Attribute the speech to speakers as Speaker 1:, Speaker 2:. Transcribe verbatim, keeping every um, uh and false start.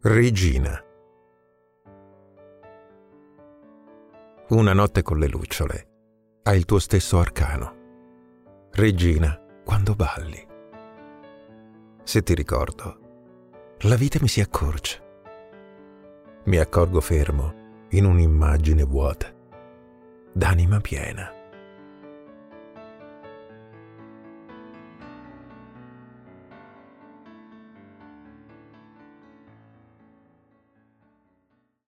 Speaker 1: Regina. Una notte con le lucciole ha il tuo stesso arcano. Regina, quando balli. Se ti ricordo, la vita mi si accorcia. Mi accorgo fermo in un'immagine vuota, d'anima piena.